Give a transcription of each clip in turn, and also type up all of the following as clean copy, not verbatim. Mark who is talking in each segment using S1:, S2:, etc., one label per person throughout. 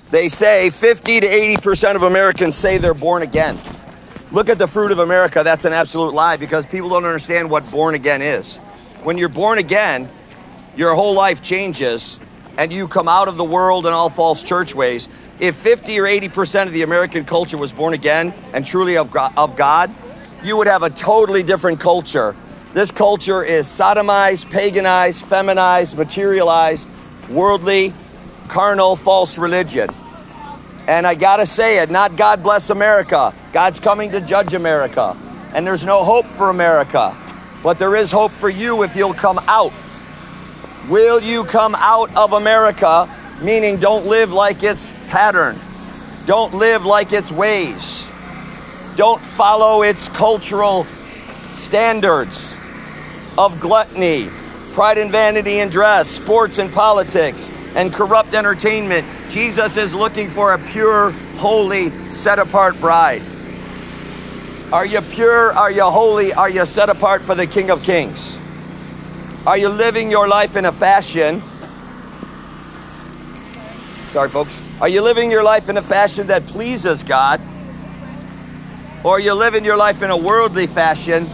S1: They say 50 to 80% of Americans say they're born again. Look at the fruit of America. That's an absolute lie because people don't understand what born again is. When you're born again, your whole life changes and you come out of the world and all false church ways. If 50 or 80% of the American culture was born again and truly of God, you would have a totally different culture. This culture is sodomized, paganized, feminized, materialized, worldly, carnal, false religion. And I gotta say it, not God bless America. God's coming to judge America. And there's no hope for America. But there is hope for you if you'll come out. Will you come out of America? Meaning don't live like its pattern. Don't live like its ways. Don't follow its cultural standards of gluttony, pride and vanity in dress, sports and politics, and corrupt entertainment. Jesus is looking for a pure, holy, set-apart bride. Are you pure? Are you holy? Are you set apart for the King of Kings? Are you living your life in a fashion? Sorry, folks. Are you living your life in a fashion that pleases God? Or are you living your life in a worldly fashion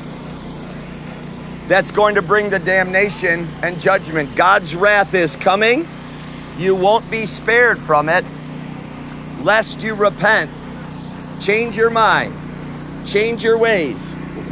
S1: that's going to bring the damnation and judgment? God's wrath is coming. You won't be spared from it, lest you repent. Change your mind. Change your ways.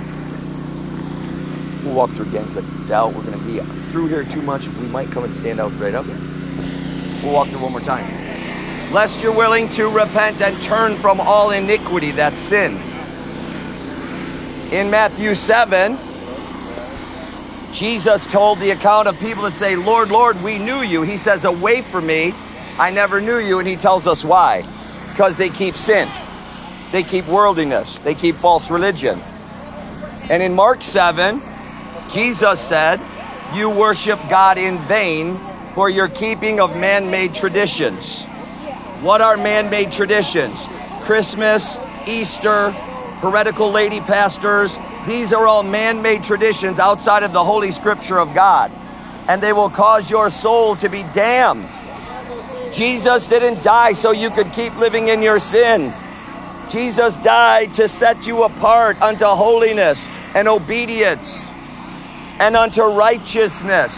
S1: We'll walk through again. It's like, doubt we're going to be through here too much. We might come and stand out right up here. We'll walk through one more time. Lest you're willing to repent and turn from all iniquity, that's sin. In Matthew 7, Jesus told the account of people that say, Lord, Lord, we knew you. He says, away from me, I never knew you. And he tells us why. Because they keep sin. They keep worldliness. They keep false religion. And in Mark 7, Jesus said, you worship God in vain for your keeping of man-made traditions. What are man-made traditions? Christmas, Easter, heretical lady pastors. These are all man-made traditions outside of the Holy Scripture of God. And they will cause your soul to be damned. Jesus didn't die so you could keep living in your sin. Jesus died to set you apart unto holiness and obedience and unto righteousness.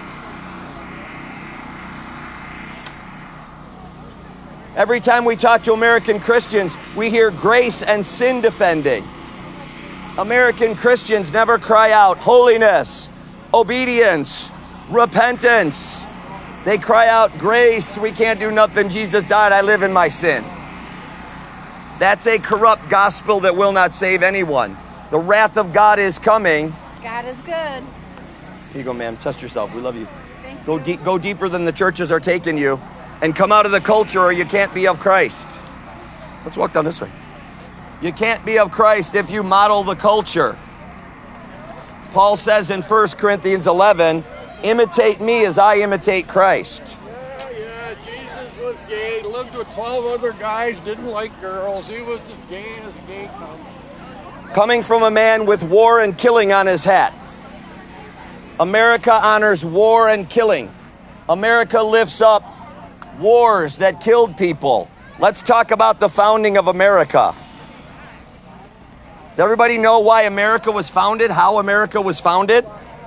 S1: Every time we talk to American Christians, we hear grace and sin defending. American Christians never cry out holiness, obedience, repentance. They cry out grace. We can't do nothing. Jesus died. I live in my sin. That's a corrupt gospel that will not save anyone. The wrath of God is coming.
S2: God is good.
S1: Here you go, ma'am. Test yourself. We love you.
S2: Thank
S1: you. Go deeper than the churches are taking you. And come out of the culture or you can't be of Christ. Let's walk down this way. You can't be of Christ if you model the culture. Paul says in 1 Corinthians 11, imitate me as I imitate Christ.
S3: Yeah, Jesus was gay, lived with 12 other guys, didn't like girls. He was as gay as gay comes.
S1: Coming from a man with war and killing on his hat. America honors war and killing. America lifts up wars that killed people. Let's talk about the founding of America. Does everybody know why America was founded? How America was founded?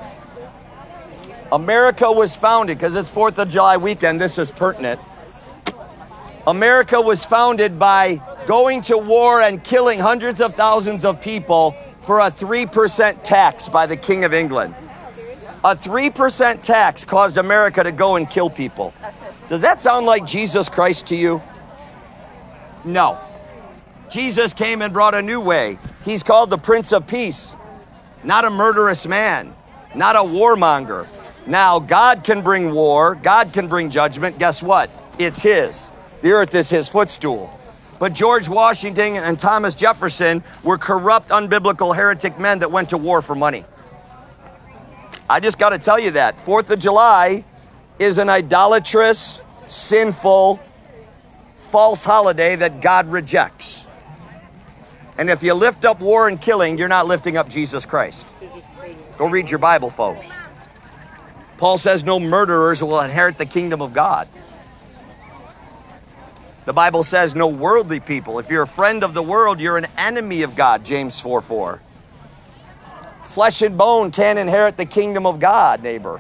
S1: America was founded, because it's 4th of July weekend, this is pertinent. America was founded by going to war and killing hundreds of thousands of people for a 3% tax by the King of England. A 3% tax caused America to go and kill people. Does that sound like Jesus Christ to you? No. Jesus came and brought a new way. He's called the Prince of Peace, not a murderous man, not a warmonger. Now, God can bring war. God can bring judgment. Guess what? It's his. The earth is his footstool. But George Washington and Thomas Jefferson were corrupt, unbiblical, heretic men that went to war for money. I just got to tell you that. 4th of July is an idolatrous, sinful, false holiday that God rejects. And if you lift up war and killing, you're not lifting up Jesus Christ. Go read your Bible, folks. Paul says no murderers will inherit the kingdom of God. The Bible says no worldly people. If you're a friend of the world, you're an enemy of God, James 4:4. Flesh and bone can't inherit the kingdom of God, neighbor.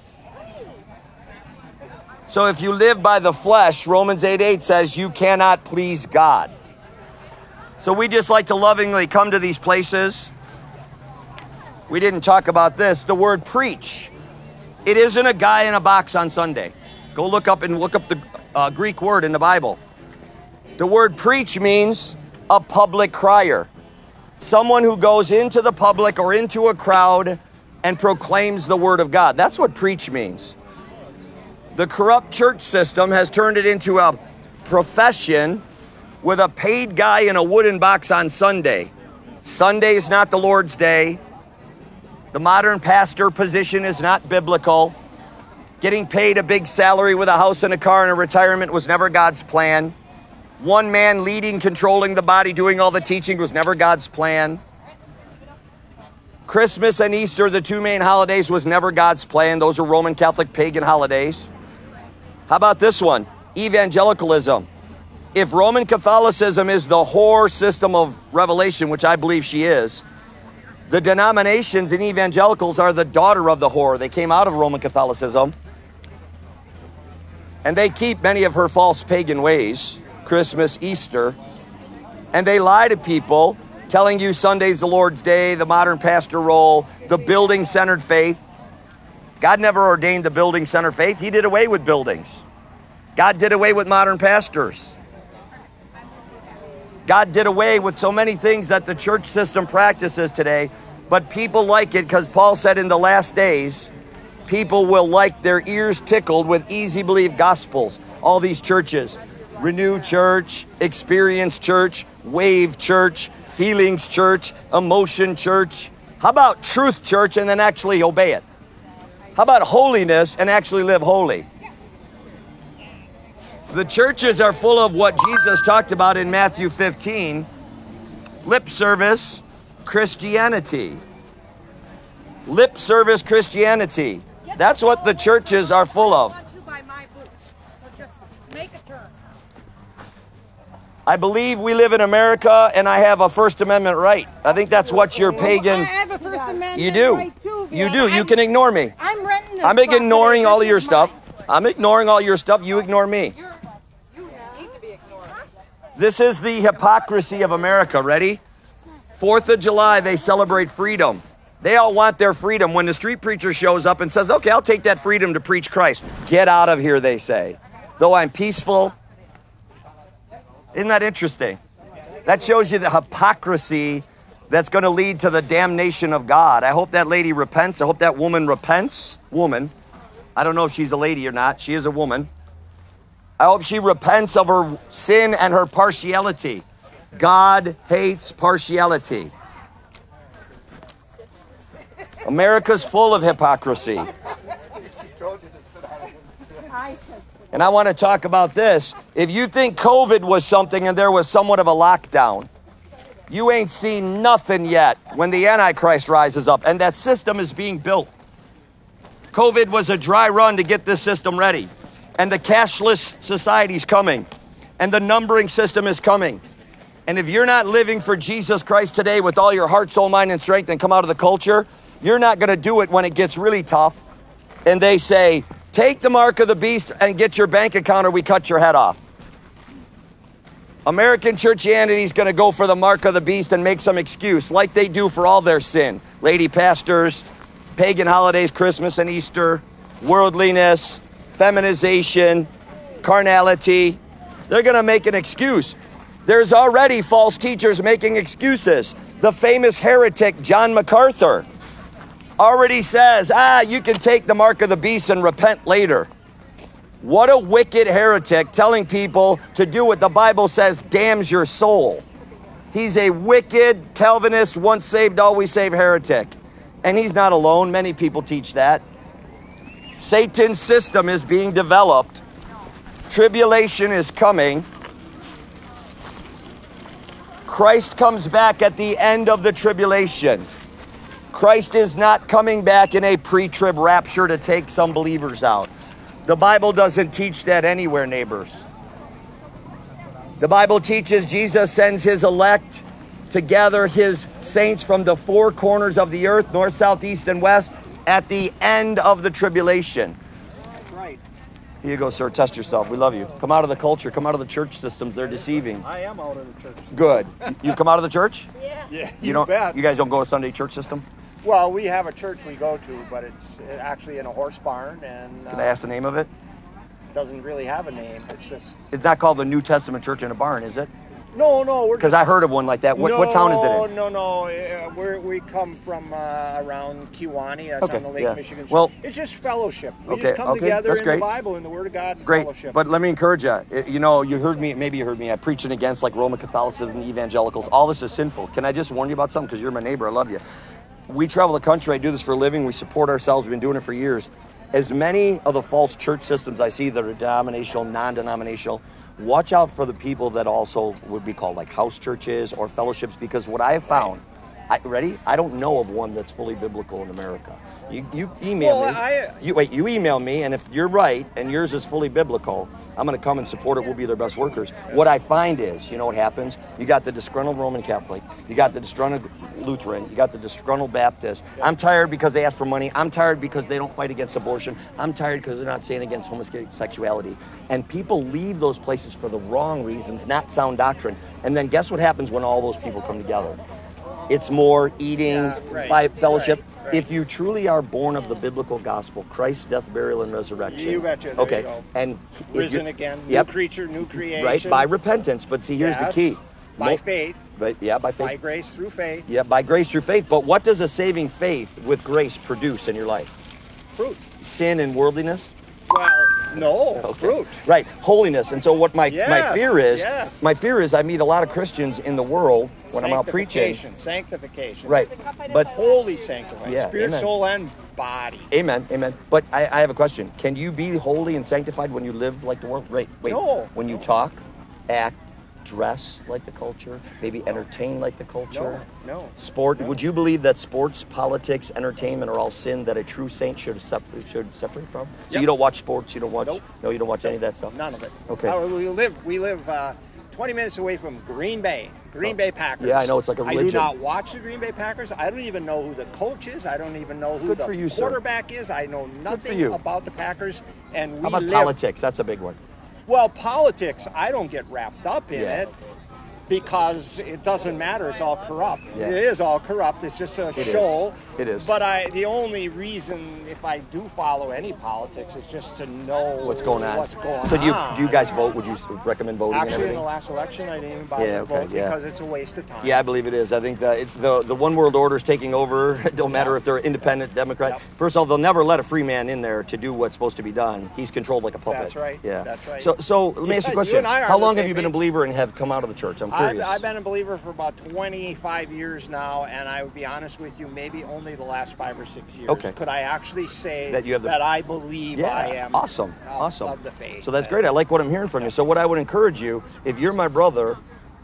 S1: So if you live by the flesh, Romans 8:8 says you cannot please God. So we just like to lovingly come to these places. We didn't talk about this. The word preach. It isn't a guy in a box on Sunday. Go look up the Greek word in the Bible. The word preach means a public crier. Someone who goes into the public or into a crowd and proclaims the word of God. That's what preach means. The corrupt church system has turned it into a profession with a paid guy in a wooden box on Sunday. Sunday is not the Lord's day. The modern pastor position is not biblical. Getting paid a big salary with a house and a car and a retirement was never God's plan. One man leading, controlling the body, doing all the teaching was never God's plan. Christmas and Easter, the two main holidays, was never God's plan. Those are Roman Catholic pagan holidays. How about this one? Evangelicalism. If Roman Catholicism is the whore system of revelation, which I believe she is, the denominations and evangelicals are the daughter of the whore. They came out of Roman Catholicism. And they keep many of her false pagan ways, Christmas, Easter. And they lie to people, telling you Sunday's the Lord's day, the modern pastor role, the building-centered faith. God never ordained the building-centered faith. He did away with buildings. God did away with modern pastors. God did away with so many things that the church system practices today, but people like it because Paul said in the last days, people will like their ears tickled with easy-believe gospels. All these churches, Renew Church, Experience Church, Wave Church, Feelings Church, Emotion Church. How about Truth Church and then actually obey it? How about holiness and actually live holy? The churches are full of what Jesus talked about in Matthew 15, lip service Christianity. Lip service Christianity. That's what the churches are full of. I believe we live in America and I have a First Amendment right. I think that's what your pagan...
S2: I have a First Amendment
S1: you do.
S2: right too.
S1: You do. You can ignore me.
S2: I'm renting this.
S1: I'm ignoring all of your stuff. I'm ignoring all your stuff. You ignore me.
S2: You need to be ignored.
S1: This is the hypocrisy of America. Ready? 4th of July, they celebrate freedom. They all want their freedom. When the street preacher shows up and says, okay, I'll take that freedom to preach Christ. Get out of here, they say. Though I'm peaceful. Isn't that interesting? That shows you the hypocrisy that's going to lead to the damnation of God. I hope that lady repents. I hope that woman repents. Woman. I don't know if she's a lady or not. She is a woman. I hope she repents of her sin and her partiality. God hates partiality. America's full of hypocrisy. And I want to talk about this. If you think COVID was something and there was somewhat of a lockdown, you ain't seen nothing yet when the Antichrist rises up. And that system is being built. COVID was a dry run to get this system ready. And the cashless society is coming. And the numbering system is coming. And if you're not living for Jesus Christ today with all your heart, soul, mind, and strength and come out of the culture, you're not going to do it when it gets really tough. And they say, take the mark of the beast and get your bank account or we cut your head off. American churchianity is going to go for the mark of the beast and make some excuse like they do for all their sin. Lady pastors, pagan holidays, Christmas and Easter, worldliness, feminization, carnality. They're going to make an excuse. There's already false teachers making excuses. The famous heretic John MacArthur already says, you can take the mark of the beast and repent later. What a wicked heretic telling people to do what the Bible says damns your soul. He's a wicked Calvinist, once saved, always saved heretic. And he's not alone. Many people teach that. Satan's system is being developed. Tribulation is coming. Christ comes back at the end of the tribulation. Christ is not coming back in a pre-trib rapture to take some believers out. The Bible doesn't teach that anywhere, neighbors. The Bible teaches Jesus sends his elect to gather his saints from the four corners of the earth, north, south, east, and west, at the end of the tribulation.
S4: That's right.
S1: Here you go, sir. Test yourself. We love you. Come out of the culture. Come out of the church systems. They're deceiving.
S4: I am out of the church.
S1: Good. You come out of the church?
S2: Yeah.
S4: Yeah,
S1: You don't.
S4: bet.
S1: You guys don't go to Sunday church system?
S4: Well, we have a church we go to, but it's actually in a horse barn, and
S1: Can I ask the name of it?
S4: doesn't really have a name. It's just
S1: It's not called the New Testament Church in a Barn, is it?
S4: no. We're
S1: Because
S4: just,
S1: I heard of one like that. What town is it in?
S4: No. We come from around Kewanee. That's
S1: Okay,
S4: on the Lake
S1: yeah.
S4: Michigan.
S1: Well-
S4: it's just fellowship. We
S1: Okay,
S4: just come
S1: okay,
S4: together
S1: that's
S4: in
S1: great.
S4: the Bible, in the Word of God, and
S1: Great,
S4: fellowship.
S1: but let me encourage you. You know, you heard me. Maybe you heard me. I'm preaching against like Roman Catholicism, evangelicals. All this is sinful. Can I just warn you about something? Because you're my neighbor. I love you. We travel the country. I do this for a living. We support ourselves. We've been doing it for years. As many of the false church systems I see that are denominational, non-denominational, watch out for the people that also would be called like house churches or fellowships, because what I have found, I don't know of one that's fully biblical in America. You email me. You email me, and if you're right and yours is fully biblical, I'm going to come and support it. We'll be their best workers. What I find is, you know what happens? You got the disgruntled Roman Catholic. You got the disgruntled Lutheran. You got the disgruntled Baptist. I'm tired because they ask for money. I'm tired because they don't fight against abortion. I'm tired because they're not saying against homosexuality. And people leave those places for the wrong reasons, not sound doctrine. And then guess what happens when all those people come together? It's more eating, fellowship.
S4: Right.
S1: If you truly are born of the biblical gospel, Christ's death, burial, and resurrection.
S4: You betcha. There
S1: Okay.
S4: you go.
S1: And
S4: Risen again.
S1: Yep.
S4: New creature, new creation.
S1: Right, by repentance. But see, here's the
S4: Yes.
S1: key.
S4: By faith.
S1: But yeah, by faith.
S4: By grace through faith.
S1: Yeah, by grace through faith. But what does a saving faith with grace produce in your life?
S4: Fruit.
S1: Sin and worldliness?
S4: Well, no.
S1: Okay.
S4: Fruit.
S1: Right, holiness. And so what my
S4: Yes,
S1: fear is I meet a lot of Christians in the world when I'm out preaching.
S4: Sanctification.
S1: Right. But
S4: Holy sanctified.
S1: Yeah,
S4: Spirit,
S1: amen.
S4: soul, and body.
S1: Amen, amen. But I have a question. Can you be holy and sanctified when you live like the world? Wait.
S4: No.
S1: When you talk, act, dress like the culture, maybe entertain like the culture?
S4: No.
S1: Sport. Would you believe that sports, politics, entertainment are all sin that a true saint should separate from? So
S4: Yep.
S1: you don't watch sports, you don't watch,
S4: Nope.
S1: no, you don't watch any of that stuff?
S4: None of it.
S1: Okay.
S4: We live 20 minutes away from Green Bay. Green Bay Packers.
S1: Yeah, I know, it's like a religion.
S4: I do not watch the Green Bay Packers. I don't even know who the coach is. I don't even know who
S1: Good
S4: the
S1: for you, sir.
S4: quarterback is. I know
S1: for
S4: nothing
S1: you.
S4: about the Packers. And we
S1: How about
S4: live.
S1: politics? That's a big one.
S4: Well, politics, I don't get wrapped up in
S1: Yeah.
S4: it because it doesn't matter. It's all corrupt.
S1: Yeah.
S4: It is all corrupt. It's just a
S1: It is.
S4: show.
S1: It is.
S4: But the only reason, if I do follow any politics, is just to know
S1: What's going on?
S4: What's going
S1: So do you
S4: on.
S1: guys vote? Would you recommend voting and
S4: Actually, in
S1: everything?
S4: the last election, I didn't even bother to vote because it's a waste of time.
S1: Yeah, I believe it is. I think that the one world order is taking over. It don't matter if they're independent, Democrat.
S4: Yep.
S1: First of all, they'll never let a free man in there to do what's supposed to be done. He's controlled like a puppet.
S4: That's right.
S1: Yeah,
S4: That's right.
S1: So let me ask you a
S4: You
S1: question.
S4: and I are
S1: How
S4: on the
S1: long have
S4: same
S1: you been a
S4: page.
S1: believer and have come out of the church? I'm curious.
S4: I've been a believer for about 25 years now, and I would be honest with you, maybe only the last 5 or 6 years
S1: Okay.
S4: could I actually say
S1: That you have the-
S4: that I believe
S1: Yeah,
S4: I am
S1: awesome.
S4: of the faith.
S1: So that's great. I like what I'm hearing from you. So what I would encourage you, if you're my brother,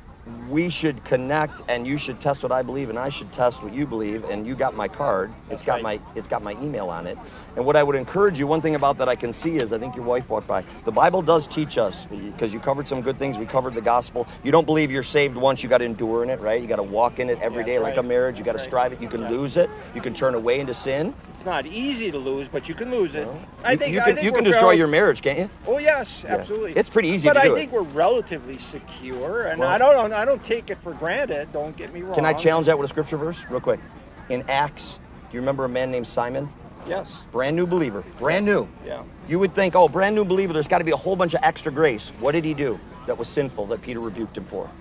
S1: we should connect, and you should test what I believe, and I should test what you believe. And you got my card. It's got my email on it. And what I would encourage you, one thing about that I can see is, I think your wife walked by. The Bible does teach us, because you covered some good things. We covered the gospel. You don't believe you're saved once. You got to endure in it, right? You got to walk in it every day, like a marriage. You got to strive it. You can lose it. You can turn away into sin.
S4: It's not easy to lose, but you can lose it.
S1: You can destroy your marriage, can't you?
S4: Oh yes, absolutely.
S1: It's pretty easy
S4: but
S1: to do
S4: I
S1: it.
S4: think we're relatively secure, and
S1: Well-
S4: I don't take it for granted. Don't get me wrong.
S1: Can I challenge that with a scripture verse real quick? In Acts, do you remember a man named Simon?
S4: Yes.
S1: Brand new believer. Brand new.
S4: Yeah.
S1: You would think, oh, brand new believer, there's got to be a whole bunch of extra grace. What did he do that was sinful that Peter rebuked him for?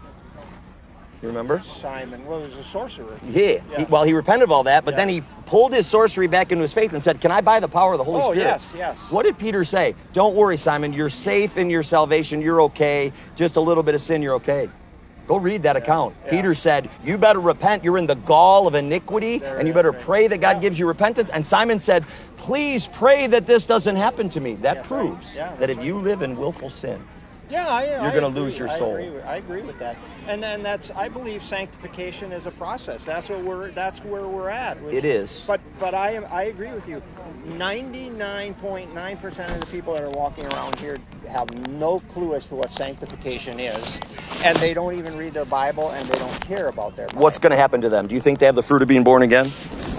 S1: You remember?
S4: Simon, well, he was a sorcerer.
S1: Yeah. He repented of all that, but then he pulled his sorcery back into his faith and said, can I buy the power of the Holy Spirit?
S4: Yes.
S1: What did Peter say? Don't worry, Simon. You're safe in your salvation. You're okay. Just a little bit of sin, you're okay. Go read that account.
S4: Yeah.
S1: Peter said, you better repent. You're in the gall of iniquity, and you better pray that God gives you repentance. And Simon said, please pray that this doesn't happen to me. That
S4: That's
S1: proves
S4: right. Yeah,
S1: that
S4: that's
S1: if you live in willful sin, you're going to lose your soul.
S4: I agree with that. And then I believe sanctification is a process. That's where we're at.
S1: It is.
S4: But I agree with you. 99.9% of the people that are walking around here have no clue as to what sanctification is, and they don't even read their Bible, and they don't care about their Bible.
S1: What's going to happen to them? Do you think they have the fruit of being born again?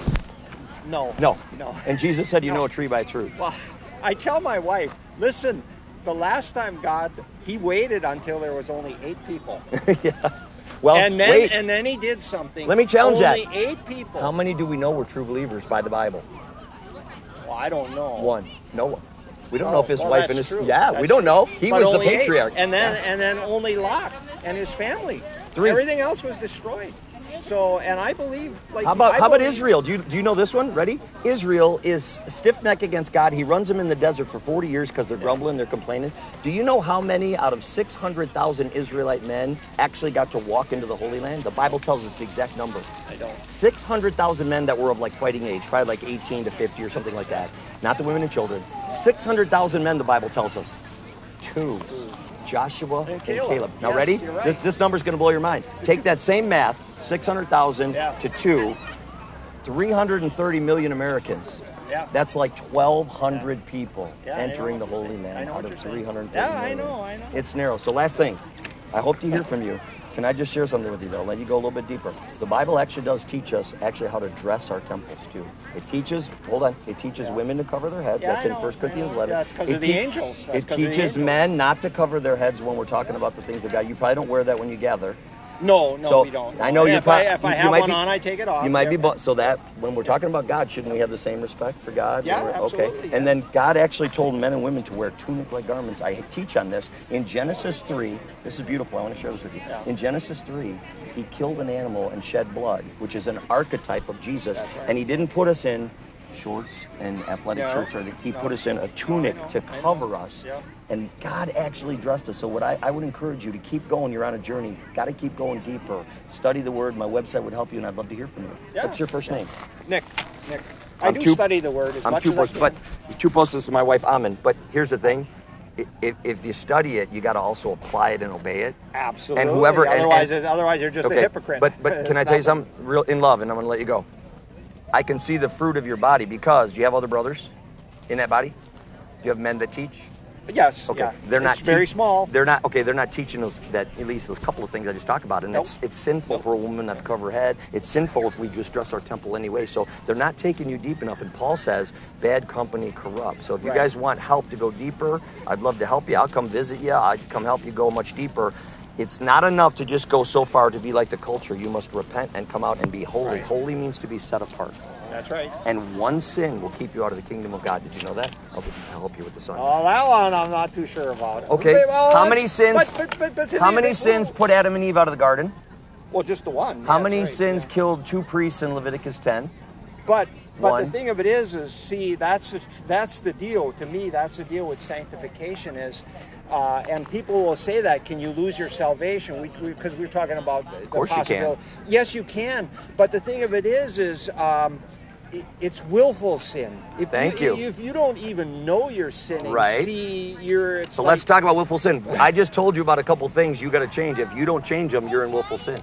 S4: No.
S1: And Jesus said, you know a tree by its fruit.
S4: Well, I tell my wife, listen, the last time he waited until there was only 8 people.
S1: Yeah. Well,
S4: and then he did something.
S1: Let me challenge
S4: only
S1: that.
S4: Only 8 people.
S1: How many do we know were true believers by the Bible?
S4: Well, I don't know.
S1: One. No one. We don't know if his wife and his...
S4: True.
S1: Yeah,
S4: that's
S1: we don't know. He was the
S4: 8.
S1: patriarch.
S4: And then only Lot and his family.
S1: 3.
S4: Everything else was destroyed. So, and I believe...
S1: How about Israel? Do you know this one? Ready? Israel is stiff-necked against God. He runs them in the desert for 40 years because they're grumbling, they're complaining. Do you know how many out of 600,000 Israelite men actually got to walk into the Holy Land? The Bible tells us the exact number.
S4: I don't.
S1: 600,000 men that were of like fighting age, probably like 18 to 50 or something like that. Not the women and children. 600,000 men, the Bible tells us. 2. Joshua and Caleb. Now,
S4: yes,
S1: ready?
S4: You're right.
S1: This number's going to blow your mind. Take that same math, 600,000 to 2, 330 million Americans.
S4: Yeah.
S1: That's like 1,200 people
S4: Yeah,
S1: entering the Holy Land out of 330 million.
S4: Yeah, I know.
S1: It's narrow. So last thing, I hope to hear from you. Can I just share something with you, though? Let you go a little bit deeper. The Bible actually does teach us how to dress our temples, too. It teaches, women to cover their heads.
S4: Yeah,
S1: That's in 1 Corinthians 11.
S4: Yeah, it's because of the angels.
S1: It teaches men not to cover their heads when we're talking about the things of God. You probably don't wear that when you gather.
S4: No,
S1: so
S4: we don't.
S1: I know
S4: if I have one on, I take it off.
S1: You might be, so that when we're talking about God, shouldn't we have the same respect for God?
S4: Yeah, absolutely.
S1: Okay.
S4: Yeah.
S1: And then God actually told men and women to wear tunic-like garments. I teach on this in Genesis 3. This is beautiful. I want to share this with you. Yeah. In Genesis 3, he killed an animal and shed blood, which is an archetype of Jesus.
S4: That's right.
S1: And he didn't put us in shorts and athletic shirts. He put us in a tunic to cover us.
S4: Yeah.
S1: And God actually dressed us. So what I would encourage you to keep going. You're on a journey. Got to keep going deeper. Study the Word. My website would help you, and I'd love to hear from you.
S4: Yeah.
S1: What's your first name?
S4: Nick. I do study the Word as much as I can.
S1: But too close to my wife, Amin. But here's the thing. If you study it, you got to also apply it and obey it.
S4: Absolutely.
S1: And whoever...
S4: Otherwise, you're just a hypocrite.
S1: But can I tell you something real in love, and I'm going to let you go. I can see the fruit of your body because do you have other brothers in that body? Do you have men that teach?
S4: Yes.
S1: Okay.
S4: Yeah.
S1: They're not
S4: very small.
S1: They're not They're not teaching us that at least those couple of things I just talked about. And it's sinful for a woman not to cover her head. It's sinful if we just dress our temple anyway. So they're not taking you deep enough. And Paul says, bad company corrupts. So if you guys want help to go deeper, I'd love to help you. I'll come visit you. I'd come help you go much deeper. It's not enough to just go so far to be like the culture. You must repent and come out and be holy. Right. Holy means to be set apart.
S4: That's right.
S1: And one sin will keep you out of the kingdom of God. Did you know that? I'll help you with the son.
S4: Oh, that one I'm not too sure about.
S1: Okay.
S4: Well,
S1: how many sins?
S4: But
S1: how many sins put Adam and Eve out of the garden?
S4: Well, just the one.
S1: How many sins killed 2 priests in Leviticus 10?
S4: But the thing of it is see, that's the deal. To me, that's the deal with sanctification is. And people will say that, can you lose your salvation? Because we're talking about the possibility.
S1: You can.
S4: Yes, you can. But the thing of it is it's willful sin.
S1: Thank you.
S4: If you don't even know you're sinning,
S1: right. Let's talk about willful sin. I just told you about a couple things you got to change. If you don't change them, you're in willful sin.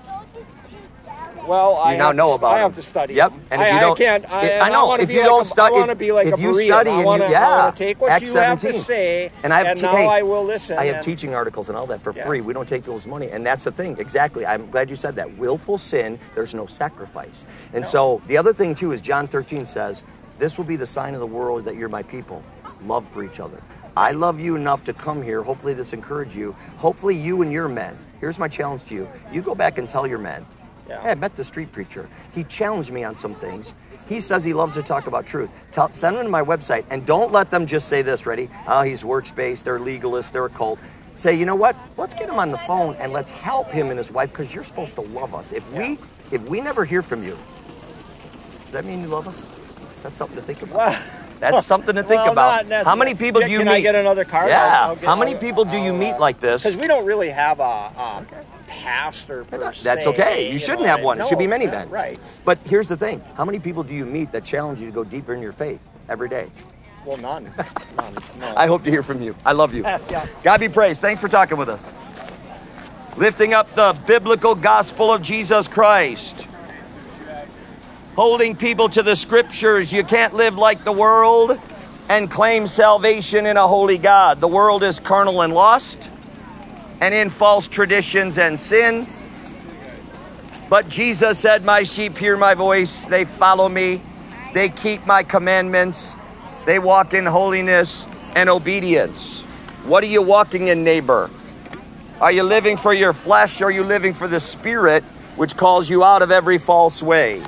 S4: Well, I have to study.
S1: Yep.
S4: And if you don't, I know. If you don't study, I want to be like a Berean. I want to take what you have to say, and I will listen.
S1: I have teaching articles and all that for free. We don't take people's money, and that's the thing. Exactly. I'm glad you said that. Willful sin, there's no sacrifice. And so the other thing too is John 13 says, "This will be the sign of the world that you're my people. Love for each other." I love you enough to come here. Hopefully this encourages you. Hopefully you and your men. Here's my challenge to you. You go back and tell your men. Yeah. Hey, I met the street preacher. He challenged me on some things. He says he loves to talk about truth. Send them to my website, and don't let them just say this, ready? Oh, he's works-based, they're legalists, they're a cult. Say, you know what? Let's get him on the phone, and let's help him and his wife, because you're supposed to love us. If we never hear from you, does that mean you love us? That's something to think about.
S4: Well,
S1: that's something to think about. How many people do you meet?
S4: Can I get another card?
S1: Yeah. How many people do you meet like this?
S4: Because we don't really have a pastor per se.
S1: That's okay. You shouldn't have one. It should be many men.
S4: Right.
S1: But here's the thing. How many people do you meet that challenge you to go deeper in your faith every day?
S4: Well, none. No.
S1: I hope to hear from you. I love you.
S4: Yeah.
S1: God be praised. Thanks for talking with us. Lifting up the biblical gospel of Jesus Christ. Holding people to the scriptures. You can't live like the world and claim salvation in a holy God. The world is carnal and lost and in false traditions and sin. But Jesus said, my sheep hear my voice. They follow me. They keep my commandments. They walk in holiness and obedience. What are you walking in, neighbor? Are you living for your flesh, or are you living for the Spirit, which calls you out of every false way?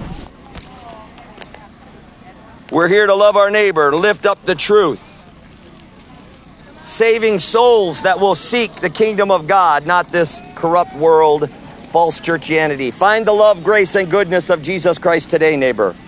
S1: We're here to love our neighbor, to lift up the truth. Saving souls that will seek the kingdom of God, not this corrupt world, false churchianity. Find the love, grace, and goodness of Jesus Christ today, neighbor.